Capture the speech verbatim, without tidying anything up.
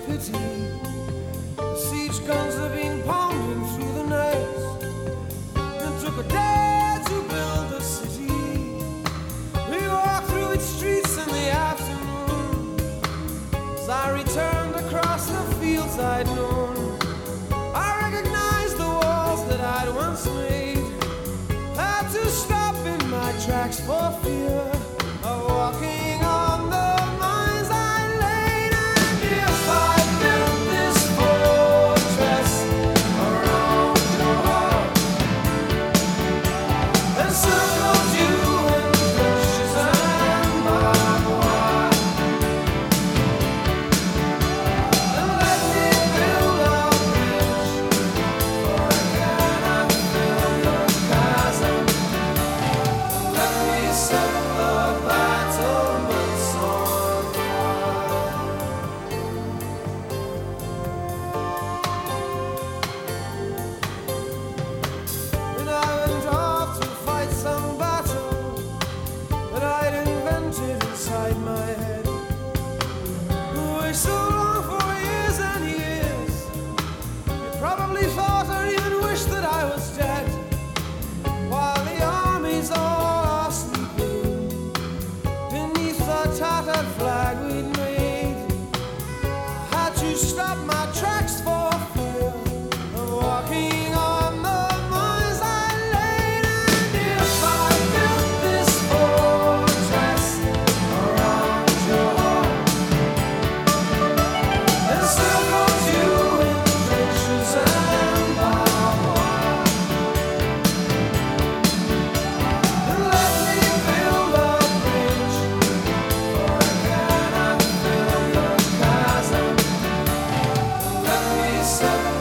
pity. The siege guns have been pounding through the night. It took a day to build a city. We walked through its streets in the afternoon. As I returned across the fields I'd known, I recognized the walls that I'd once made. Had to stop in my tracks for fear of walking on the mines I laid. And if I built this fortress around your heart and circled you in bushes and barbed wire, and let me build a bridge, for I cannot fill the chasm. Let me set the battlements on fire. And I went off to fight some battle that I'd invented inside my head. We so long for years and years. You probably thought or even wished that I was dead, while the armies all are sleeping beneath the tattered flag we'd made. I had to stop my tracks for fear of walking on the mines I laid. And if I built this fortress around your heart and circled you in trenches and barbed wire, and let me build a bridge, for I cannot fill the chasm. Let me set